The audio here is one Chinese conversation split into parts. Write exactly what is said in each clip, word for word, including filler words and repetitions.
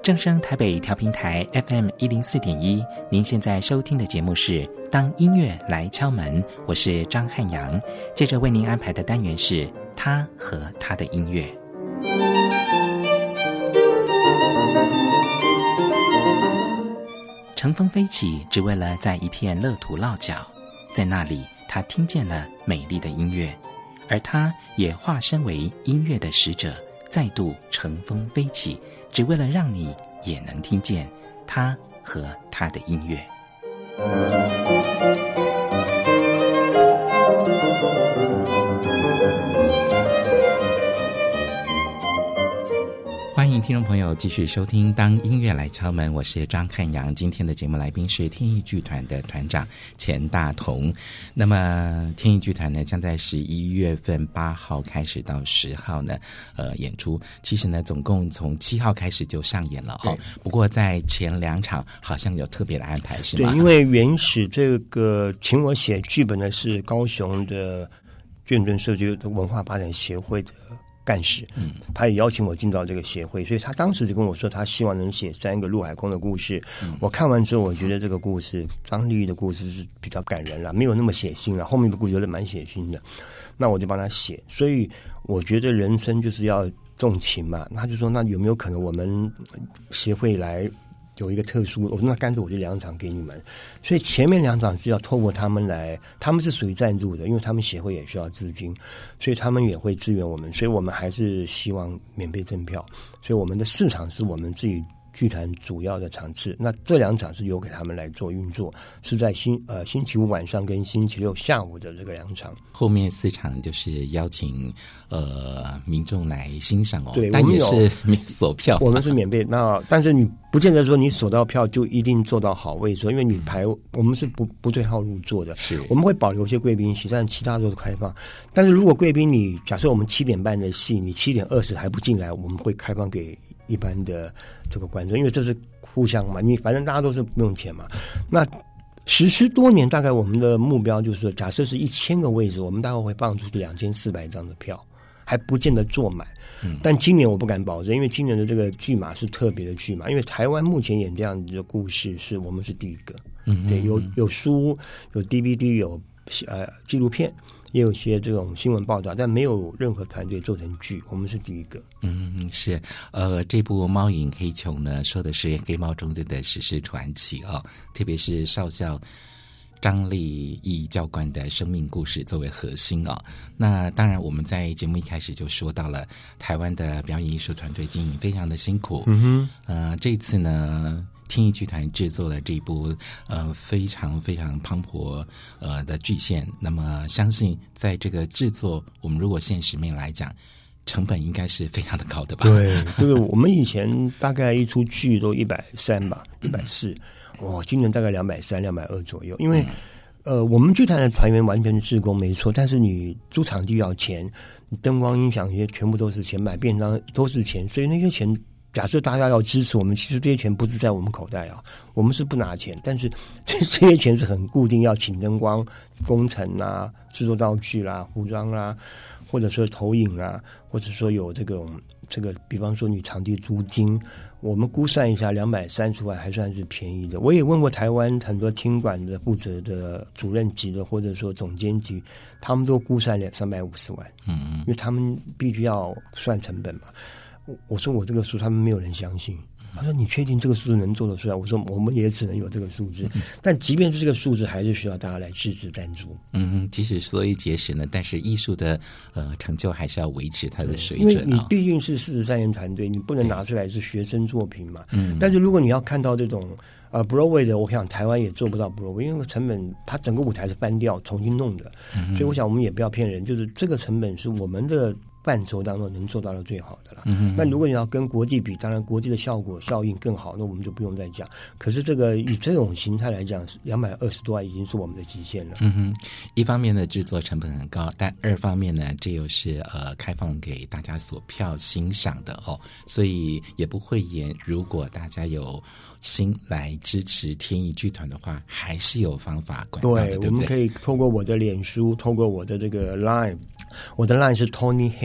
正声台北调频台 F M 一零四点一，您现在收听的节目是《当音乐来敲门》，我是张汉阳。接着为您安排的单元是他和他的音乐。乘风飞起，只为了在一片乐土落脚，在那里，他听见了美丽的音乐，而他也化身为音乐的使者，再度乘风飞起，只为了让你也能听见他和他的音乐。欢迎听众朋友继续收听《当音乐来敲门》，我是张汉阳。今天的节目来宾是天意剧团的团长钱大同。那么天意剧团呢，将在十一月份八号开始到十号呢，呃，演出。其实呢，总共从七号开始就上演了哦。不过在前两场好像有特别的安排，是吗？ 对，因为原始这个请我写剧本的是高雄的眷村社区文化发展协会的干事，嗯，他也邀请我进到这个协会，所以他当时就跟我说，他希望能写三个陆海空的故事。嗯、我看完之后，我觉得这个故事张丽玉的故事是比较感人了，没有那么血腥了，后面的故事有点蛮血腥的，那我就帮他写。所以我觉得人生就是要重情嘛，他就说那有没有可能我们协会来有一个特殊，我说那干脆我就两场给你们，所以前面两场是要透过他们来，他们是属于赞助的，因为他们协会也需要资金，所以他们也会支援我们，所以我们还是希望免费赠票，所以我们的市场是我们自己剧团主要的场次，那这两场是由给他们来做运作，是在星呃星期五晚上跟星期六下午的这个两场， 后面四场就是邀请呃民众来欣赏哦， 对， 但也是免锁票， 我们是免费，那但是你不见得说你锁到票就一定坐到好位置，因为你排、嗯、我们是不不对号入座的，是我们会保留一些贵宾席，但其他都是开放。但是如果贵宾你假设我们七点半的戏，你七点二十还不进来，我们会开放给一般的这个观众，因为这是互相嘛，你反正大家都是不用钱嘛。那实施多年，大概我们的目标就是说，假设是一千个位置，我们大概会放出去两千四百张的票，还不见得坐满。嗯、但今年我不敢保证，因为今年的这个剧码是特别的剧码，因为台湾目前演这样子的故事是我们是第一个。嗯，对，有有书，有 D V D， 有呃纪录片。也有些这种新闻报道，但没有任何团队做成剧，我们是第一个。 嗯，是，呃，这部《猫影黑穹》呢，说的是黑猫中队的史诗传奇啊、哦，特别是少校张立义教官的生命故事作为核心啊、哦。那当然，我们在节目一开始就说到了，台湾的表演艺术团队经营非常的辛苦。嗯哼，呃，这次呢。天意剧团制作了这部呃非常非常磅礴呃的剧线，那么相信在这个制作，我们如果现实面来讲，成本应该是非常的高的吧？ 对，这个我们以前大概一出剧都一百三吧，一百四，哇，今年大概两百三、两百二左右，因为。嗯、呃，我们剧团的团员完全是志工，没错，但是你租场地要钱，你灯光音响这些全部都是钱，买便当都是钱，所以那些钱。假设大家要支持我们，其实这些钱不是在我们口袋啊，我们是不拿钱，但是这这些钱是很固定，要请灯光、工程啦、制作道具啦、服装啦，或者说投影啦，或者说有这种这个，比方说你场地租金，我们估算一下，两百三十万还算是便宜的。我也问过台湾很多厅馆的负责的主任级的，或者说总监级，他们都估算两三百五十万，嗯嗯，因为他们必须要算成本嘛。我说我这个数他们没有人相信，他说你确定这个数字能做得出来？我说我们也只能有这个数字，但即便是这个数字，还是需要大家来支持赞助。 嗯，即使所以节食呢，但是艺术的呃成就还是要维持它的水准、哦、 因为你毕竟是四十三人团队，你不能拿出来是学生作品嘛。嗯，但是如果你要看到这种呃 Broadway 的，我想台湾也做不到 Broadway， 因为成本它整个舞台是翻掉重新弄的、嗯，所以我想我们也不要骗人，就是这个成本是我们的。范畴当中能做到的最好的了。嗯，那如果你要跟国际比，当然国际的效果效应更好，那我们就不用再讲。可是这个以这种形态来讲，两百二十多万已经是我们的极限了。 嗯哼，一方面呢制作成本很高，但二方面呢，这又是呃开放给大家锁票欣赏的哦，所以也不会严。如果大家有心来支持天意剧团的话，还是有方法管道的，对不对？ 我们可以透过我的脸书，透过我的这个 Line。我的 line 是 Tony Ham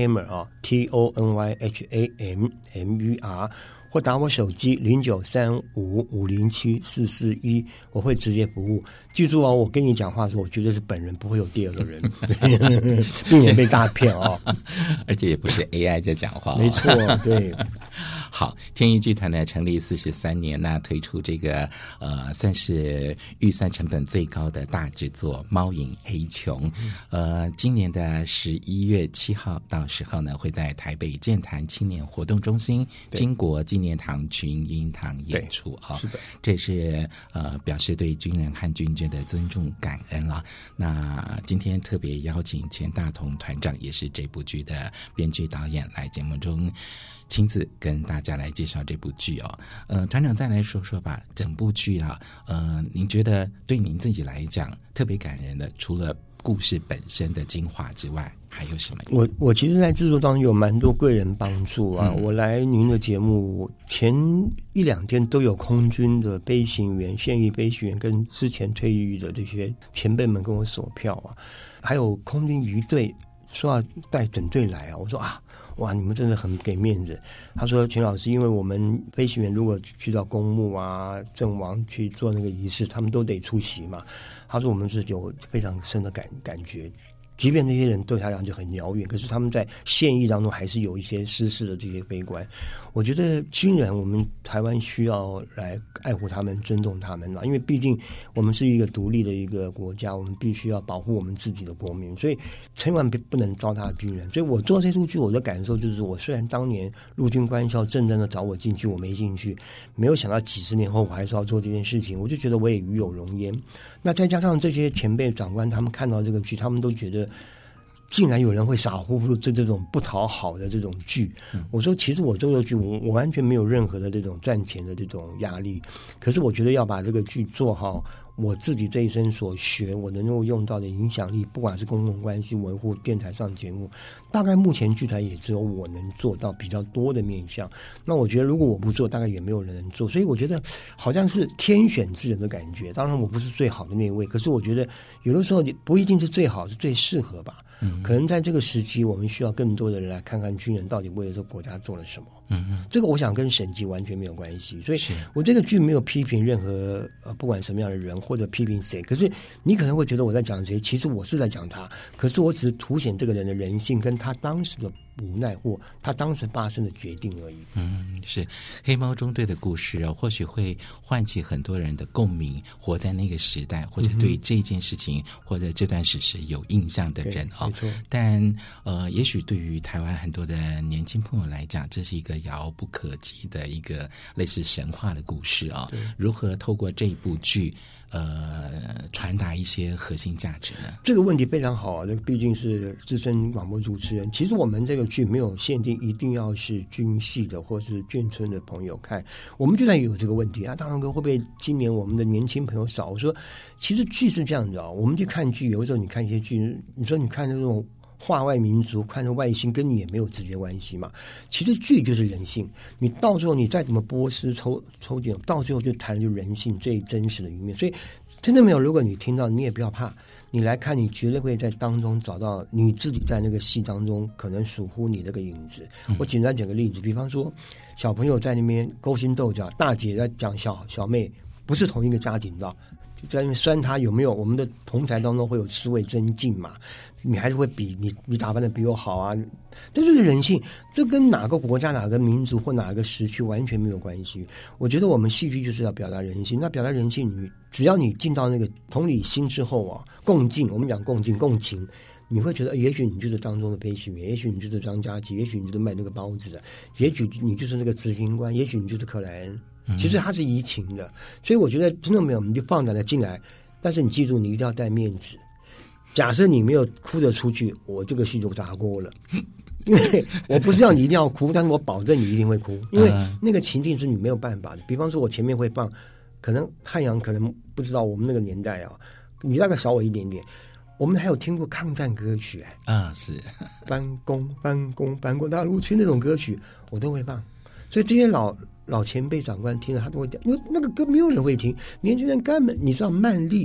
Tonyhammer 啊 ，T O N Y H A M M U R， 或打我手机零九三五五零七四四一，我会直接服务。记住哦，我跟你讲话的时候，我绝对是本人，不会有第二个人，避免被诈骗哦。 而且也不是 A I 在讲话、哦， 没错，对。 好，天意剧团呢成立四十三年，那推出这个呃算是预算成本最高的大制作《猫影黑穹》，呃，今年的十一月七号到十号呢，会在台北健谈青年活动中心金国纪念堂群英堂演出啊、哦。 是的， 这是呃表示对军人和军眷的尊重感恩了。那今天特别邀请钱大同团长，也是这部剧的编剧导演来节目中亲自跟大家来介绍这部剧哦。呃，团长再来说说吧，整部剧啊，呃，您觉得对您自己来讲特别感人的，除了故事本身的精华之外，还有什么？ 我我其实在制作当中有蛮多贵人帮助啊。嗯、我来您的节目前一两天都有空军的飞行员、现役飞行员跟之前退役的这些前辈们跟我索票啊，还有空军鱼队说要带整队来啊，我说啊。哇，你们真的很给面子。他说：“钱老师，因为我们飞行员如果去到公墓啊、阵亡去做那个仪式，他们都得出席嘛。”他说：“我们是有非常深的感感觉，即便那些人对他来讲就很遥远，可是他们在现役当中还是有一些失事的这些飞官。我觉得军人，我们台湾需要来爱护他们、尊重他们嘛，因为毕竟我们是一个独立的一个国家，我们必须要保护我们自己的国民，所以千万不能糟蹋军人。所以我做这出剧，我的感受就是，我虽然当年陆军官校正正的找我进去，我没进去，没有想到几十年后我还是要做这件事情，我就觉得我也与有荣焉。那再加上这些前辈长官，他们看到这个剧，他们都觉得。竟然有人会傻乎乎这这种不讨好的这种剧，嗯、我说其实我做的剧，我我完全没有任何的这种赚钱的这种压力，可是我觉得要把这个剧做好，我自己这一生所学，我能够用到的影响力，不管是公共关系维护、电台上节目，大概目前剧团也只有我能做到比较多的面向。那我觉得如果我不做，大概也没有人能做，所以我觉得好像是天选之人的感觉。当然我不是最好的那一位，可是我觉得有的时候不一定是最好，是最适合吧。嗯，可能在这个时期，我们需要更多的人来看看军人到底为了这个国家做了什么。嗯嗯，这个我想跟审计完全没有关系，所以我这个剧没有批评任何呃不管什么样的人或者批评谁。可是你可能会觉得我在讲谁，其实我是在讲他，可是我只是凸显这个人的人性跟他当时的无奈或他当时发生的决定而已。嗯， 是黑猫中队的故事啊，或许会唤起很多人的共鸣，活在那个时代，或者对这件事情、嗯、或者这段史实有印象的人啊。但呃，也许对于台湾很多的年轻朋友来讲，这是一个遥不可及的一个类似神话的故事啊。如何透过这部剧呃传达一些核心价值呢？ 这个问题非常好啊，这毕竟是资深广播主持人。其实我们这个剧没有限定一定要是军系的或是眷村的朋友看，我们就算有这个问题啊。大龙哥会不会今年我们的年轻朋友少？我说其实剧是这样子啊，我们去看剧，有时候你看一些剧，你说你看那种化外民族，看着外星，跟你也没有直接关系嘛。其实剧就是人性，你到最后你再怎么剥丝抽抽检，到最后就谈的就人性最真实的一面。所以真的没有，如果你听到，你也不要怕，你来看，你绝对会在当中找到你自己在那个戏当中可能属乎你这个影子。嗯、我简单讲个例子，比方说小朋友在那边勾心斗角，大姐在讲小小妹不是同一个家庭的。就在那边酸他有没有？我们的同台当中会有刺猬增进嘛？你还是会比你你打扮的比我好啊？这就是人性，这跟哪个国家、哪个民族或哪个时区完全没有关系。我觉得我们戏剧就是要表达人性，那表达人性，你只要你进到那个同理心之后啊，共进，我们讲共进、共情。你会觉得，也许你就是当中的飞行员，也许你就是张家琪，也许你就是卖那个包子的，也许你就是那个执行官，也许你就是克莱恩。其实它是移情的，所以我觉得听到没有，你就放胆的进来，但是你记住，你一定要带面子。假设你没有哭着出去，我这个戏就砸锅了。因为我不是要你一定要哭，但是我保证你一定会哭，因为那个情境是你没有办法的。比方说，我前面会放，可能汉阳可能不知道我们那个年代啊，你大概少我一点点。我们还有听过抗战歌曲哎、 欸、啊是翻工翻工翻过大陆去那种歌曲，我都会放。所以这些老老前辈长官听了，他都会讲，因为那个歌没有人会听，年轻人根本你知道曼丽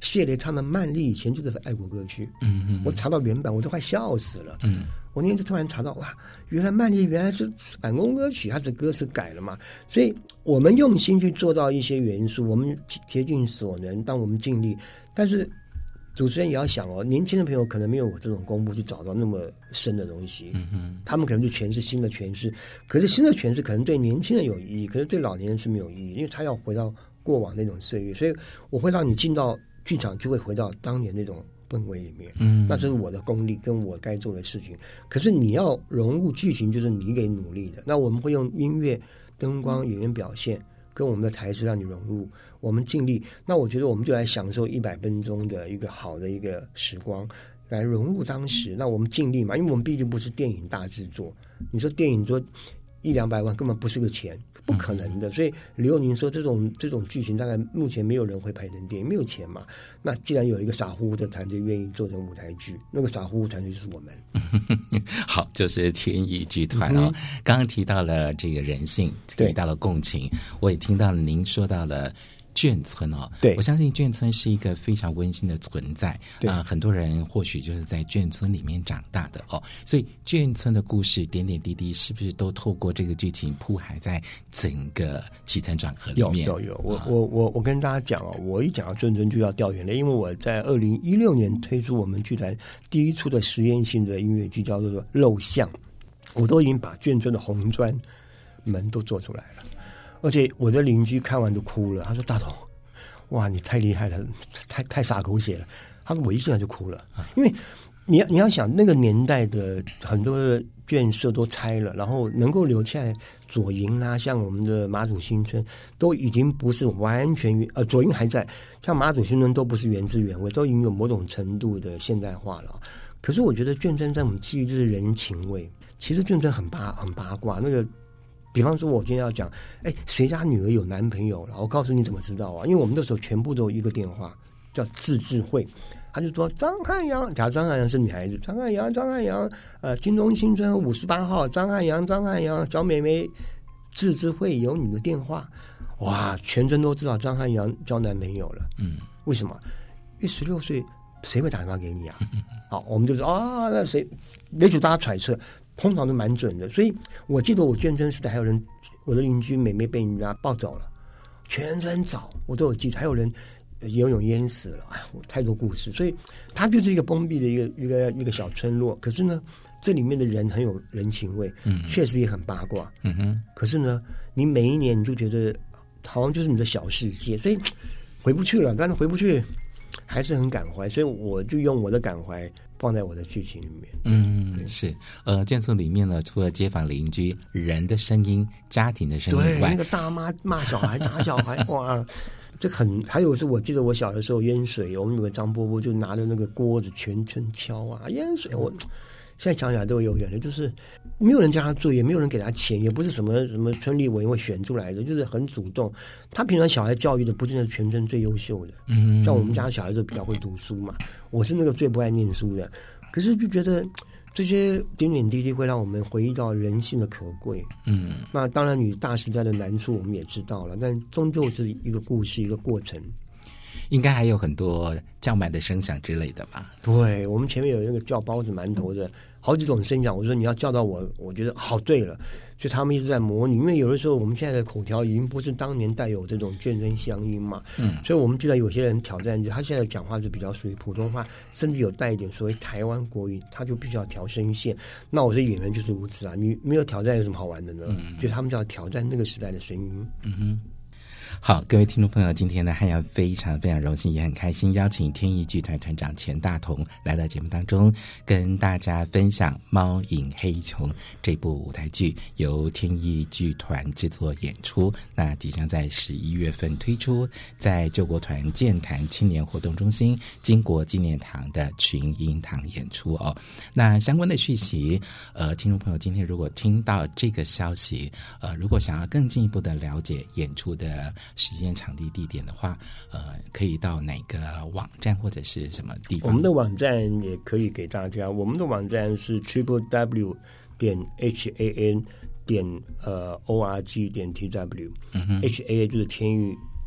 谢雷唱的《曼丽》以前就是爱国歌曲，嗯嗯，我查到原版我都快笑死了，嗯，我那天就突然查到，哇，原来《曼丽》原来是反攻歌曲，它的歌词改了嘛，所以我们用心去做到一些元素，我们竭尽所能，当我们尽力，但是主持人也要想哦，年轻的朋友可能没有我这种功夫去找到那么深的东西，嗯哼，他们可能就诠释新的诠释，可是新的诠释可能对年轻人有意义，可是对老年人是没有意义，因为他要回到过往那种岁月，所以我会让你进到剧场，就会回到当年那种氛围里面，嗯，那这是我的功力跟我该做的事情。可是你要融入剧情，就是你给努力的。那我们会用音乐、灯光、演员表现跟我们的台词让你融入，我们尽力。那我觉得我们就来享受一百分钟的一个好的一个时光，来融入当时。那我们尽力嘛，因为我们毕竟不是电影大制作。你说电影说一两百万根本不是个钱，不可能的。所以刘佑宁说这种这种剧情大概目前没有人会拍成电影，没有钱嘛。那既然有一个傻乎乎的团队愿意做成舞台剧，那个傻乎乎团队就是我们。 好，就是天意剧团哦。嗯、刚刚提到了这个人性，提到了共情，我也听到了您说到了眷村哦， 对， 我相信眷村是一个非常温馨的存在啊、呃，很多人或许就是在眷村里面长大的哦，所以眷村的故事点点滴滴是不是都透过这个剧情铺海在整个起承转合里面？ 有有有，我、啊、我我我跟大家讲哦，我一讲到眷村就要掉眼泪，因为我在二零一六年推出我们剧团第一出的实验性的音乐剧叫做《肉巷》，我都已经把眷村的红砖门都做出来了。而且我的邻居看完都哭了，他说：“大头，哇，你太厉害了，太太洒狗血了。”他说：“我一进来就哭了，因为你要你要想那个年代的很多的眷舍都拆了，然后能够留下来左营啊，像我们的马祖新村，都已经不是完全呃左营还在，像马祖新村都不是原汁原味，都已经有某种程度的现代化了。可是我觉得眷村在我们基于就是人情味，其实眷村很八很八卦那个。”比方说，我今天要讲，哎，谁家女儿有男朋友了？我告诉你怎么知道啊？因为我们那时候全部都有一个电话，叫自治会，他就说张汉阳，假如张汉阳是女孩子，张汉阳，张汉阳，呃，金钟新村五十八号，张汉阳，张汉阳，小妹妹，自治会有你的电话，哇，全村都知道张汉阳交男朋友了。嗯，为什么？因为十六岁，谁会打电话给你啊？好，我们就说啊，那谁？也许大家揣测。通常都蛮准的，所以我记得我眷村时代还有人，我的邻居妹妹被人家抱走了，全村找我都有记得，还有人游泳淹死了，哎，太多故事，所以它就是一个封闭的一个一个一个小村落。可是呢，这里面的人很有人情味，嗯，确实也很八卦，嗯哼。可是呢，你每一年你就觉得好像就是你的小世界，所以回不去了，但是回不去还是很感怀，所以我就用我的感怀。放在我的剧情里面， 嗯，是，呃，眷村里面呢，除了街坊邻居人的声音、家庭的声音以外， 对，那个大妈骂小孩、打小孩，哇，这很。还有是我记得我小的时候淹水，我们有个张伯伯就拿着那个锅子全村敲啊，淹水，我现在想起来都有眼泪，就是没有人叫他做，也没有人给他钱，也不是什么什么村里委员会选出来的，就是很主动。他平常小孩教育的不见得全村最优秀的，嗯，像我们家小孩都比较会读书嘛，我是那个最不爱念书的，可是就觉得这些点点滴滴会让我们回忆到人性的可贵。嗯，那当然你大时代的难处我们也知道了，但终究是一个故事，一个过程。 应该还有很多叫卖的声响之类的吧？ 对，我们前面有那个叫包子馒头的好几种声响，我说你要叫到我，我觉得好对了，所以他们一直在模拟。因为有的时候我们现在的口条已经不是当年带有这种眷村乡音嘛，嗯，所以我们记得有些人挑战，就他现在讲话就比较属于普通话，甚至有带一点所谓台湾国语，他就必须要调声线。那我的演员就是如此啊，你没有挑战有什么好玩的呢？嗯，就他们就要挑战那个时代的声音。嗯哼。 好，各位听众朋友，今天呢，汉阳非常非常荣幸，也很开心，邀请天意剧团团长钱大同来到节目当中，跟大家分享《猫影黑穷》这部舞台剧，由天意剧团制作演出，那即将在十一月份推出，在救国团健谈青年活动中心经国纪念堂的群英堂演出哦。那相关的讯息，呃，听众朋友今天如果听到这个消息，呃，如果想要更进一步的了解演出的时间、场地、地点的话，呃，可以到哪个网站或者是什么地方？ 我们的网站也可以给大家，我们的网站是 triple w 点 h a n 点呃 o r g 点 t w，嗯哼 ，H A A 就是天域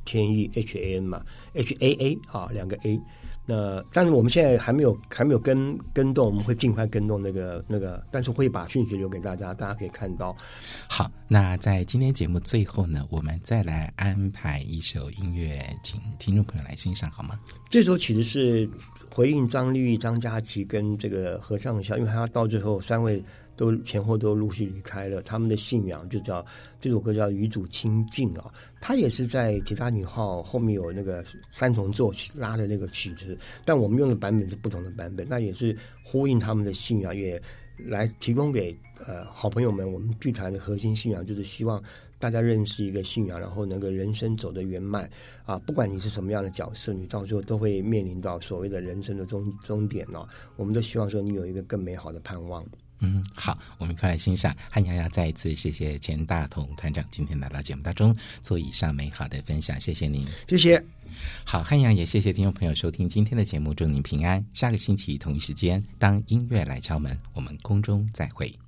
天意 H A N 嘛 ，H A A 啊，两个 A。那但是我们现在还没有还没有跟跟动，我们会尽快跟动那个那个，但是会把讯息留给大家，大家可以看到。 好，那在今天节目最后呢，我们再来安排一首音乐，请听众朋友来欣赏好吗？ 这首曲子是回应张丽玉、张佳琪跟这个合唱校，因为他到最后三位都前后都陆续离开了，他们的信仰就叫这首歌叫《与主亲近》啊。他也是在铁达尼号后面有那个三重奏拉的那个曲子，但我们用的版本是不同的版本，那也是呼应他们的信仰，也来提供给呃好朋友们。我们剧团的核心信仰就是希望大家认识一个信仰，然后能够人生走得圆满啊！不管你是什么样的角色，你到最后都会面临到所谓的人生的终终点哦。我们都希望说你有一个更美好的盼望。 嗯，好，我们快来欣赏。汉阳要再一次谢谢钱大同团长今天来到节目当中做以上美好的分享，谢谢您， 谢谢。 好，汉阳也谢谢听众朋友收听今天的节目，祝您平安。下个星期同一时间，当音乐来敲门，我们空中再会。